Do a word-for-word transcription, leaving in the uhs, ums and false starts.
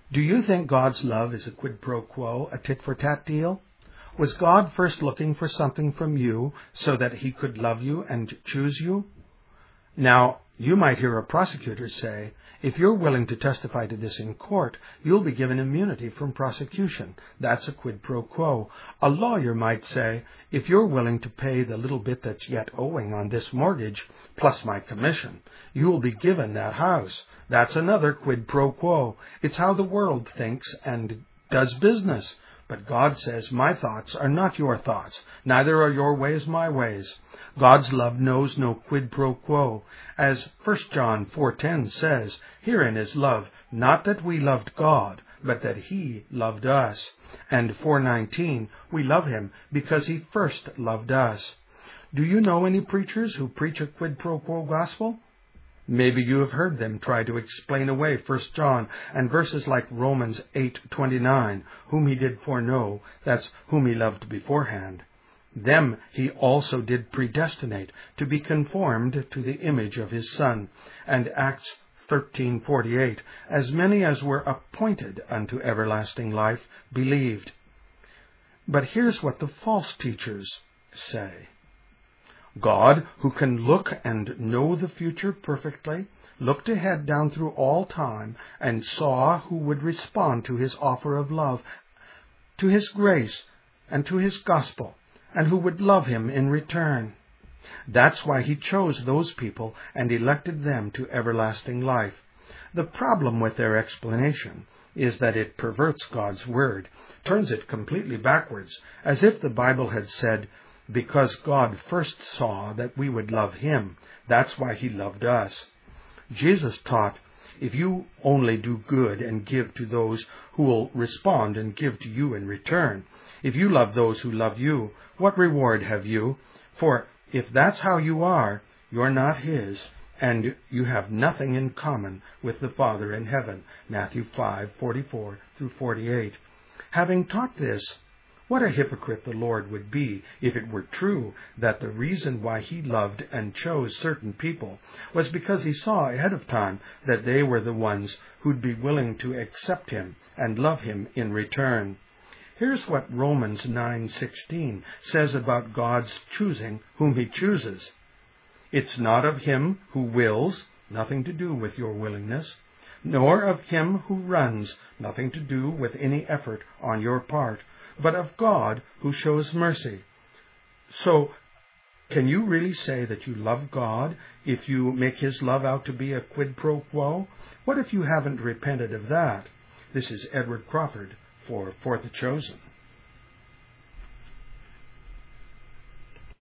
Do you think God's love is a quid pro quo, a tit-for-tat deal? Was God first looking for something from you so that he could love you and choose you? Now, you might hear a prosecutor say, if you're willing to testify to this in court, you'll be given immunity from prosecution. That's a quid pro quo. A lawyer might say, if you're willing to pay the little bit that's yet owing on this mortgage, plus my commission, you'll be given that house. That's another quid pro quo. It's how the world thinks and does business. But God says, my thoughts are not your thoughts, neither are your ways my ways. God's love knows no quid pro quo. As First John four ten says, herein is love, not that we loved God, but that he loved us. And four nineteen, we love him because he first loved us. Do you know any preachers who preach a quid pro quo gospel? Maybe you have heard them try to explain away First John and verses like Romans eight twenty-nine, whom he did foreknow, that's whom he loved beforehand. Them he also did predestinate to be conformed to the image of his Son. And Acts thirteen forty-eight, as many as were appointed unto everlasting life believed. But here's what the false teachers say. God, who can look and know the future perfectly, looked ahead down through all time and saw who would respond to his offer of love, to his grace, and to his gospel, and who would love him in return. That's why he chose those people and elected them to everlasting life. The problem with their explanation is that it perverts God's word, turns it completely backwards, as if the Bible had said, because God first saw that we would love him, that's why he loved us. Jesus taught, if you only do good and give to those who will respond and give to you in return, if you love those who love you, what reward have you? For if that's how you are, you're not his, and you have nothing in common with the Father in heaven. Matthew five forty-four through forty-eight. Having taught this, what a hypocrite the Lord would be if it were true that the reason why he loved and chose certain people was because he saw ahead of time that they were the ones who'd be willing to accept him and love him in return. Here's what Romans nine sixteen says about God's choosing whom he chooses. It's not of him who wills, nothing to do with your willingness, nor of him who runs, nothing to do with any effort on your part, but of God who shows mercy. So, can you really say that you love God if you make his love out to be a quid pro quo? What if you haven't repented of that? This is Edward Crawford for For the Chosen.